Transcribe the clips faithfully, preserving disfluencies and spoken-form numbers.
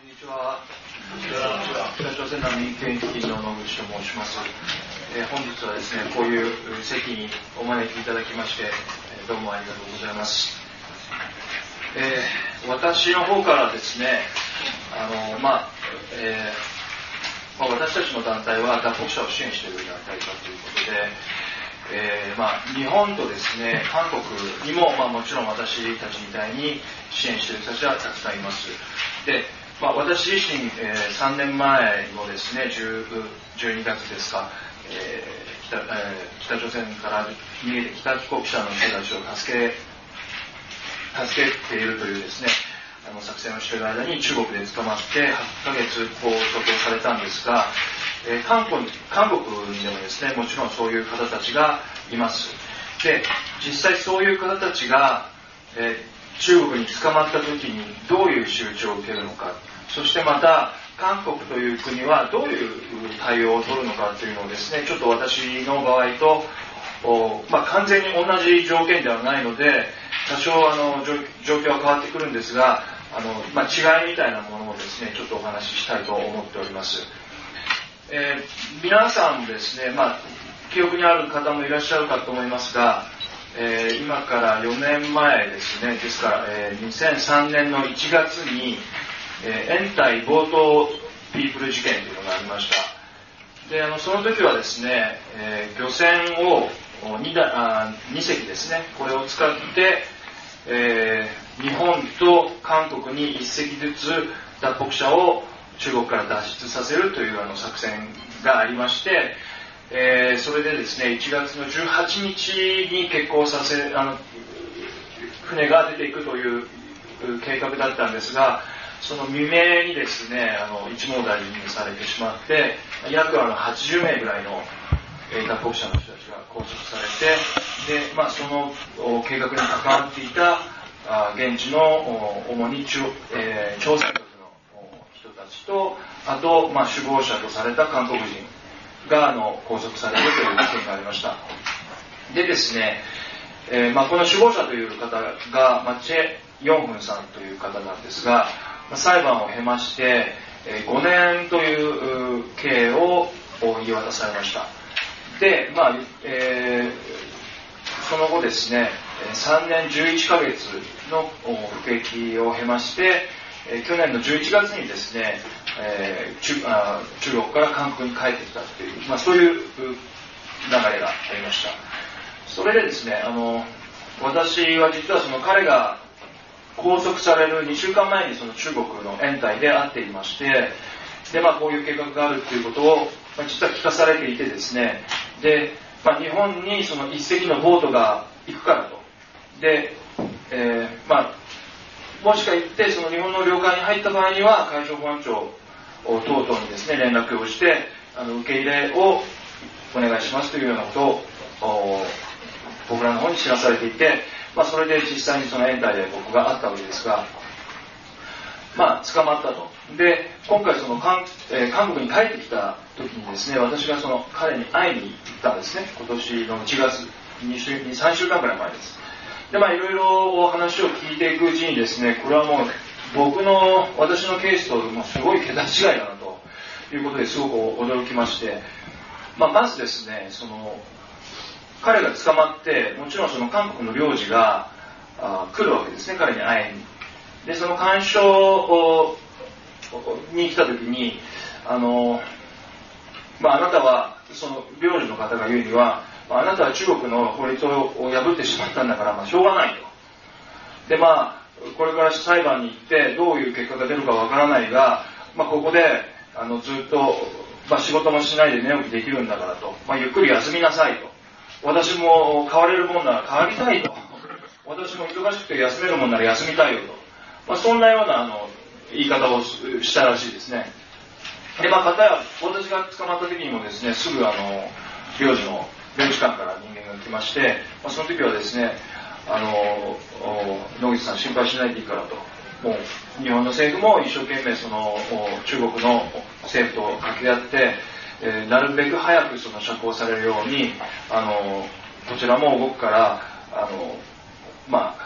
こんにちは。北朝鮮難民権益金の野口と申します。えー、本日はですね、こういう席にお招きいただきまして、どうもありがとうございます。えー、私の方からですね、あのまあえーまあ、私たちの団体は脱北者を支援している団体だということで、えーまあ、日本とですね、韓国にも、まあ、もちろん私たちみたいに支援している人たちはたくさんいます。でまあ、私自身、えー、さんねんまえのですね、じゅうにがつですか、えー 北, えー、北朝鮮から逃げてきた帰国者の人たちを助け助けているというですね、あの作戦をしている間に中国で捕まってはちかげつ拘束されたんですが、えー、韓国、韓国にでもですね、もちろんそういう方たちがいます。で、実際そういう方たちが、えー中国に捕まった時にどういう仕打ちを受けるのか、そしてまた韓国という国はどういう対応を取るのかというのをですね、ちょっと私の場合と、まあ、完全に同じ条件ではないので多少あの状況は変わってくるんですが、あの、まあ、違いみたいなものをですね、ちょっとお話ししたいと思っております。えー、皆さんですね、まあ、記憶にある方もいらっしゃるかと思いますが、えー、今からよねんまえですね、ですから、えー、にせんさんねんのいちがつに、えー、延滞強盗ピープル事件というのがありました。で、あのその時はですね、えー、漁船を 2, だあに隻ですね、これを使って、えー、日本と韓国にいっ隻ずつ脱北者を中国から脱出させるというあの作戦がありまして、えー、それでですね、いちがつのじゅうはちにちに欠航させ、あの船が出ていくという計画だったんですが、その未明にですね、あの一網打尽にされてしまって、約あのはちじゅうめいぐらいの脱北者の人たちが拘束されて、で、まあ、その計画に関わっていたあ現地の主に中、えー、朝鮮族の人たちと、あと、まあ、首謀者とされた韓国人があの拘束されるという事件がありました。でですね、えーまあ、この首謀者という方が、まあ、チェ・ヨンフンさんという方なんですが、まあ、裁判を経まして、えー、ごねんという刑を言い渡されました。で、まあえー、その後ですね、さんねんじゅういっかげつの服役を経まして、えー、去年のじゅういちがつにですね、えー、中, あ中国から韓国に帰ってきたという、まあ、そういう流れがありました。それでですね、あの私は実はその彼が拘束されるにしゅうかんまえにその中国の延滞で会っていまして、で、まあ、こういう計画があるということを、まあ、実は聞かされていてですね、で、まあ、日本にその一隻のボートが行くからと。で、えー、まあもしか言ってその日本の領海に入った場合には海上保安庁等々にですね連絡をしてあの受け入れをお願いしますというようなことを僕らの方に知らされていて、まあ、それで実際にその延滞で僕があったわけですが、まあ捕まったと。で、今回その韓、えー、韓国に帰ってきた時にですね、私がその彼に会いに行ったんですね。今年のいちがつにしゅう、さんしゅうかんぐらい前です。で、まあいろいろ話を聞いていくうちにですね、これはもう僕の私のケースともうすごい桁違いだなということですごく驚きまして、まあ、まずですね、その彼が捕まってもちろんその韓国の領事があ来るわけですね、彼に会いに。で、その干渉に来た時にあの、まあ、あなたはその領事の方が言うには、あなたは中国の法律を破ってしまったんだから、まあ、しょうがないと。で、まあ、これから裁判に行ってどういう結果が出るかわからないが、まあ、ここであのずっと、まあ、仕事もしないで寝起きできるんだからと、まあ、ゆっくり休みなさいと。私も変われるもんなら変わりたいと。私も忙しくて休めるもんなら休みたいよと。まあ、そんなようなあの言い方をしたらしいですね。で、まあ、片や私が捕まった時にもですね、すぐあの領事の領事館から人間が来まして、まあ、その時はですね、あの野口さん心配しないでいいからと、もう日本の政府も一生懸命その中国の政府と掛け合って、えー、なるべく早くその釈放されるようにあのこちらも動くから、あのまあ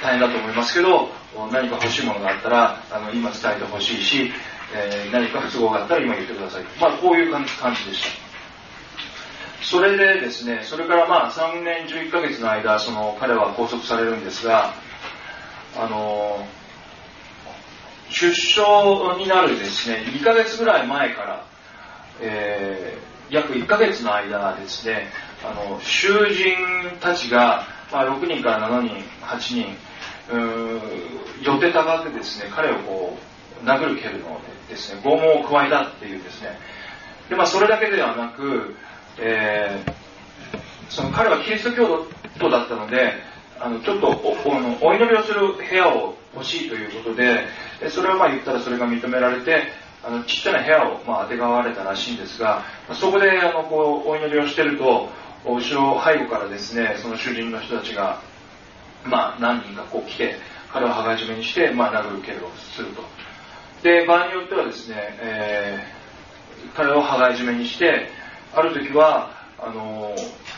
大変だと思いますけど、何か欲しいものがあったらあの今伝えてほしいし、えー、何か不都合があったら今言ってください。まあこういう感じでした。それでですね、それからまあさんねんじゅういっかげつの間、その彼は拘束されるんですが、あの出所になるですね、にかげつぐらい前から、えー、約いっかげつの間ですね、あの囚人たちが、まあ、ろくにんからななにん、はちにん、うー寄ってたがってですね、彼をこう殴る蹴るのでですね、拷問を加えたっていうですね、で、まあ、それだけではなく、えー、その彼はキリスト教徒だったので、あのちょっと お, お, お祈りをする部屋を欲しいということで、それをまあ言ったらそれが認められて、あのちっちゃな部屋をまあ当てがわれたらしいんですが、そこであのこうお祈りをしていると、後ろ背後からですね、その囚人の人たちが、まあ、何人かこう来て、彼を羽交い締めにして、まあ、殴る蹴るをすると。で、場合によってはですね、えー、彼を羽交い締めにして、ある時はあの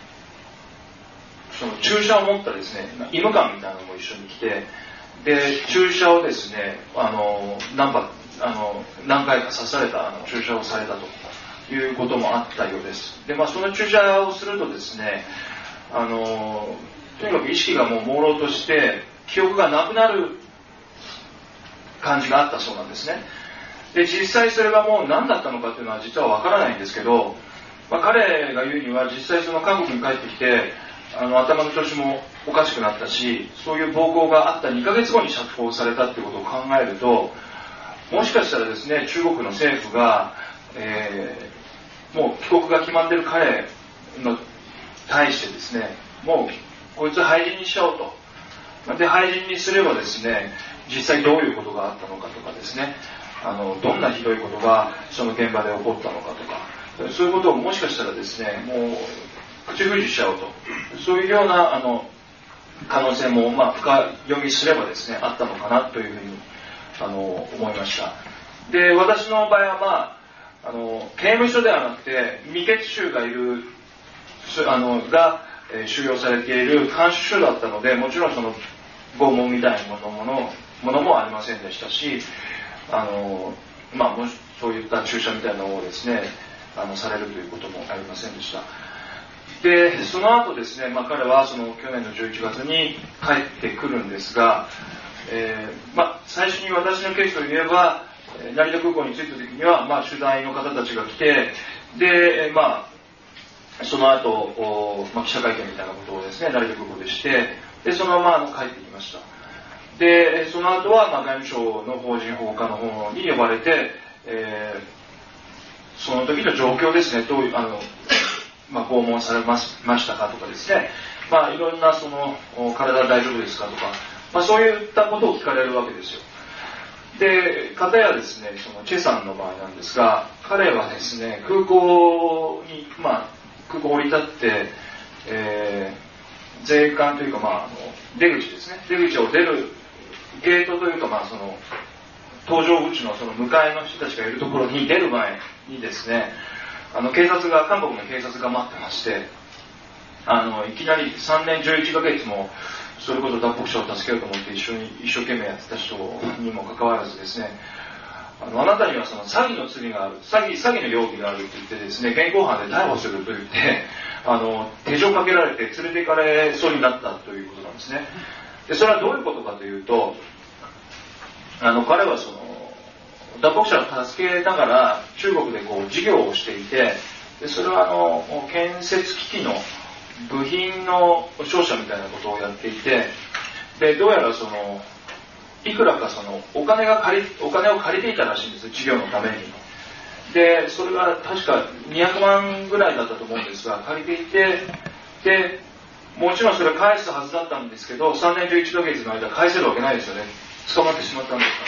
その注射を持ったですね、医務官みたいなのも一緒に来て、で注射をですね、あの 何, あの何回か刺されたあの注射をされたということもあったようです。で、まあ、その注射をするとですね、あのとにかく意識がもう朦朧として記憶がなくなる感じがあったそうなんですね。で、実際それがもう何だったのかっていうのは実はわからないんですけど、まあ、彼が言うには実際その韓国に帰ってきて、あの頭の調子もおかしくなったし、そういう暴行があったにかげつごに釈放されたってことを考えると、もしかしたらですね、中国の政府が、えー、もう帰国が決まっている彼の対してですね、もうこいつ廃人にしちゃおうと。で、廃人にすればですね、実際どういうことがあったのかとかですね、あのどんなひどいことがその現場で起こったのかとか、そういうことをもしかしたらですね、もう口封じしちゃおうと、そういうようなあの可能性も、まあ、深読みすればですね、あったのかなというふうにあの思いました。で、私の場合は、まあ、あの刑務所ではなくて未決囚がいるあのが、えー、収容されている監視所だったので、もちろんその拷問みたいなものものものもありませんでしたし、あの、まあ、もしそういった注射みたいなのをですね、あのされるということもありませんでした。で、その後ですね、まあ、彼はその去年のじゅういちがつに帰ってくるんですが、えーまあ、最初に私のケースといえば、成田空港に着いた時には、まあ、取材の方たちが来て、で、まあ、その後、まあ、記者会見みたいなことをですね、成田空港でして、で、そのままあの帰ってきました。で、その後は、まあ、外務省の法人保護課の方に呼ばれて、えー、その時の状況ですね、どういう、あの、まあ、訪問されましたかとかですね、まあ、いろんなその体大丈夫ですかとか、まあ、そういったことを聞かれるわけですよ。で、片やですね、そのチェさんの場合なんですが、彼はですね、空港に、まあ、空港降り立って、えー、税関というか、まあ、あの出口ですね、出口を出るゲートというか、まあ、その搭乗口のその向かいの人たちがいるところに出る前にですね、あの警察が、韓国の警察が待ってまして、あのいきなりさんねんじゅういっかげつもそれこそ脱北者を助けようと思って一緒に一生懸命やってた人にもかかわらずですね、あのあなたにはその詐欺の罪がある、詐欺、詐欺の容疑があるって言ってですね、現行犯で逮捕すると言ってあの手錠かけられて連れて行かれそうになったということなんですね。で、それはどういうことかというと、あの彼はその脱北者を助けながら中国でこう事業をしていて、でそれはあの建設機器の部品の商社みたいなことをやっていて、でどうやらそのいくらかそのお金が借りお金を借りていたらしいんです、事業のために。でそれが確かにひゃくまんぐらいだったと思うんですが、借りていて、でもちろんそれ返すはずだったんですけど、さんねんじゅういっかげつの間返せるわけないですよね。捕まってしまったんですから。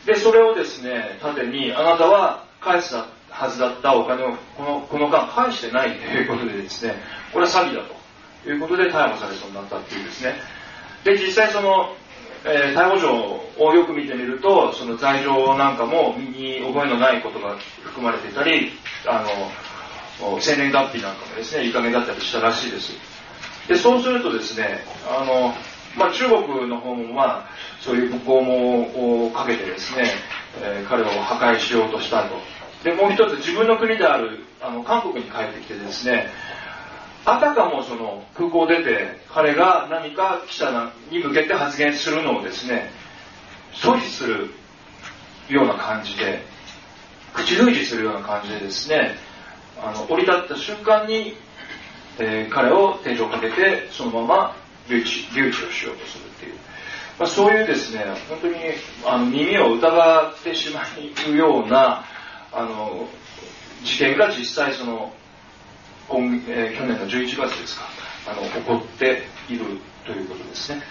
でそれをですね、盾にあなたは返すはずだったお金をこの、この間返してないということでですね、これは詐欺だということで逮捕されそうになったっていうですね。で実際その、えー、逮捕状をよく見てみると、その罪状なんかも身に覚えのないことが含まれていたり、あの生年月日なんかもですね、いい加減だったりしたらしいです。でそうするとですね、あのまあ、中国の方も、まあ、そういう武功もかけてですね、えー、彼を破壊しようとしたと。でもう一つ、自分の国であるあの韓国に帰ってきてですね、あたかもその空港を出て彼が何か記者に向けて発言するのをですね、阻止するような感じで、口封じするような感じでですね、あの降り立った瞬間に、えー、彼を手錠をかけてそのまま留置、留置をしようとするっていう、まあ、そういうですね、本当にあの耳を疑ってしまうようなあの事件が実際その今、えー、去年のじゅういちがつですか、あの起こっているということですね。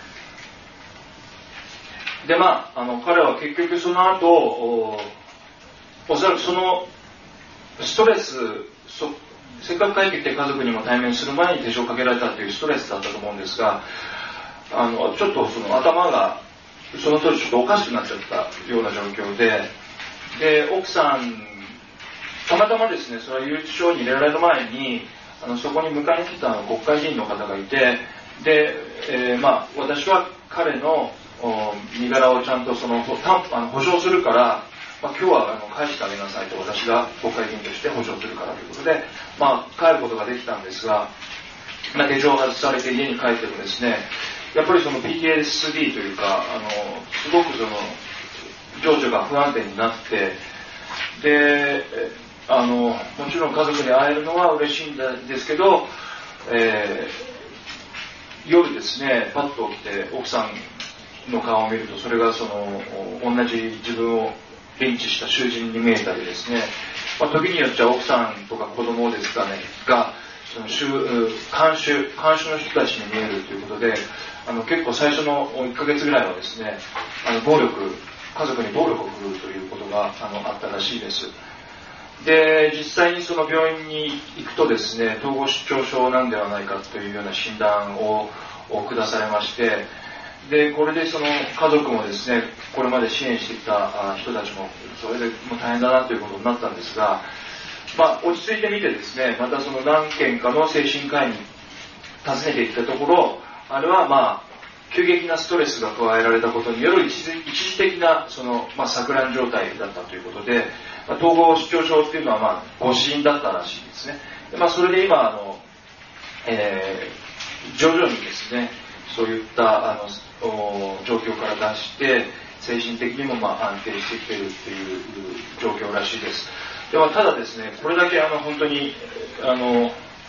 で、まあ、あの彼は結局その後 お, おそらくそのストレスそせっかく帰ってきて家族にも対面する前に手錠をかけられたというストレスだったと思うんですが、あのちょっとその頭がその当時ちょっとおかしくなっちゃったような状況で、で奥さんたまたまですね、それは留置所に入れられる前にあのそこに迎えに来た国会議員の方がいて、で、えーまあ、私は彼の身柄をちゃんとそのあの保証するから、まあ、今日はあの返してあげなさいと、私が国会議員として保証するからということで、まあ、帰ることができたんですが、まあ、手錠を外されて家に帰ってもですね、やっぱりその ピーティーエスディー というか、あのすごくその情緒が不安定になって、であのもちろん家族に会えるのは嬉しいんですけど、えー、夜ですね、パッと起きて奥さんの顔を見ると、それがその同じ自分をリンチした囚人に見えたりですね、まあ、時によっては奥さんとか子供ですかねがその看守看守の人たちに見えるということで、あの結構最初のいっかげつぐらいはですね、あの暴力家族に暴力を振るうということがあのあったらしいです。で、実際にその病院に行くとですね、統合失調症なんではないかというような診断を下されまして、でこれでその家族もですね、これまで支援してきた人たちもそれでもう大変だなということになったんですが、まあ、落ち着いてみてですね、またその何件かの精神科医に訪ねていったところ、あれはまあ急激なストレスが加えられたことによる一時的なその、まあ、錯乱状態だったということで、まあ、統合失調症っていうのはまあ誤診だったらしいですね。で、まあ、それで今あの、えー、徐々にですね、そういったあの状況から脱して精神的にもまあ安定してきているっていう状況らしいです。でもただですね、これだけあの本当にあの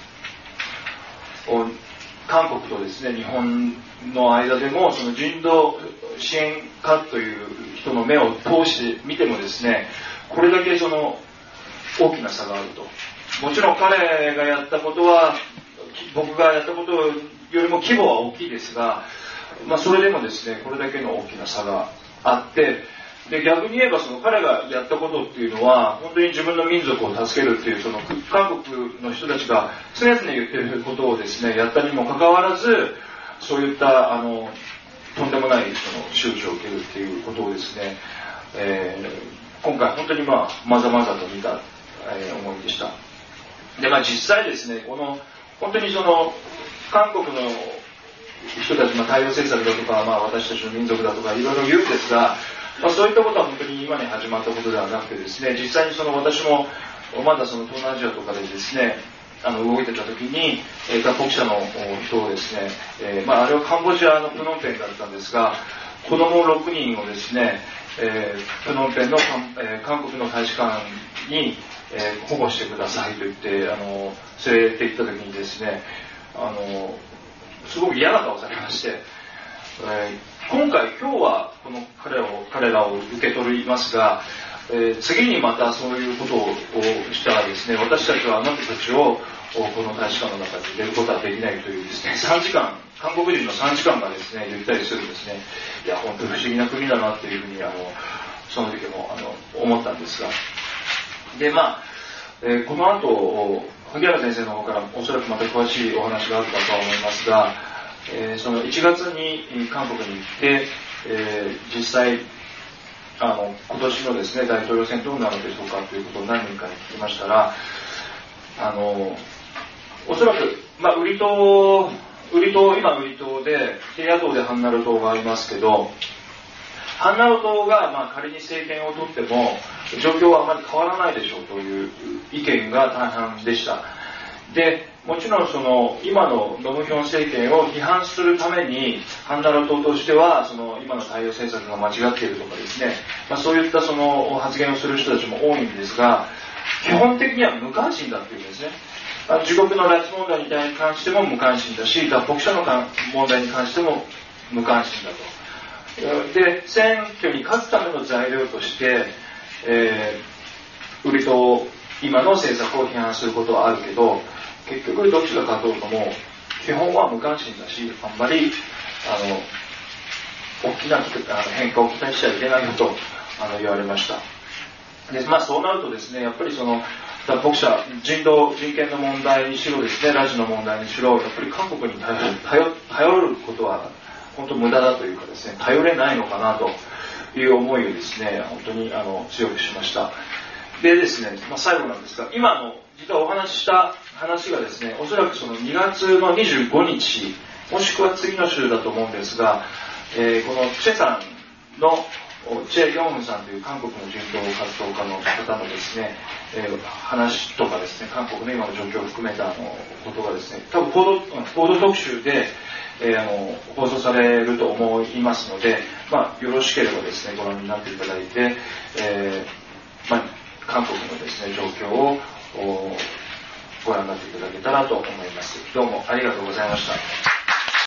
韓国とですね、日本の間でもその人道支援家という人の目を通して見てもですね、これだけその大きな差があると。もちろん彼がやったことは僕がやったことよりも規模は大きいですが、まあ、それでもですね、これだけの大きな差があって、で逆に言えばその彼がやったことっていうのは本当に自分の民族を助けるっていうその韓国の人たちが常々言ってることをですねやったにもかかわらず、そういったあのとんでもないその仕打ちを受けるっていうことをですね、えー、今回本当にまあまざまざと見た、えー、思いでした。で、まあ、実際ですね、この本当にその韓国の人たちの太陽政策だとか、まあ、私たちの民族だとかいろいろ言うんですが、まあ、そういったことは本当に今に始まったことではなくてですね、実際にその私もまだその東南アジアとかでですね、あの動いてた時に、えー、脱北者の人をですね、えーまあ、あれはカンボジアのプノンペンだったんですが、子供ろくにんをですね、えー、プノンペンの、えー、韓国の大使館に、えー、保護してくださいと言ってあの連れて行った時にですね、あのすごく嫌な顔されまして、えー、今回今日はこの彼らを彼らを受け取りますが、えー、次にまたそういうことをしたらですね、私たちはあなたたちをこの大使館の中に入れることはできないというですね、さんじかん、韓国人のさんじかんがですね言ったりするんですね。いや本当に不思議な国だなっていうふうにあのその時もあの思ったんですが、でまあ、えー、この後萩原先生の方からおそらくまた詳しいお話があるかとは思いますが、えー、そのいちがつに韓国に行って、えー、実際あの今年のですね大統領選どうなるでしょうかということを何人かに聞きましたら、あのおそらく、まあ、売りとウリ党、今ウリ党で、で野党でハンナロ党がありますけど、ハンナロ党がまあ仮に政権を取っても状況はあまり変わらないでしょうという意見が大半でした。で、もちろんその今のノムヒョン政権を批判するためにハンナロ党としてはその今の対応政策が間違っているとかですね、まあ、そういったその発言をする人たちも多いんですが、基本的には無関心だっていうんですね。自国の拉致問題に関しても無関心だし、脱北者の問題に関しても無関心だと。で、選挙に勝つための材料として、えー、ウリ党、今の政策を批判することはあるけど、結局どっちが勝とうとも基本は無関心だし、あんまりあの大きなあの変化を期待しちゃいけないよとあの言われました。で、まあ、そうなるとですね、やっぱりその脱北者、人道、人権の問題にしろですね、拉致の問題にしろ、やっぱり韓国に頼る、頼頼ることは本当無駄だというかですね、頼れないのかなという思いをですね、本当にあの強くしました。でですね、まあ、最後なんですが、今の実はお話しした話がですね、おそらくそのにがつのにじゅうごにち、もしくは次の週だと思うんですが、えー、このチェさんのチェ・ヨンフさんという韓国の人道活動家の方のですね、えー、話とかですね、韓国の今の状況を含めたあのことがですね、多分報道、報道特集で、えー、あの放送されると思いますので、まあ、よろしければですね、ご覧になっていただいて、えーまあ、韓国のですね、状況をご覧になっていただけたらと思います。どうもありがとうございました。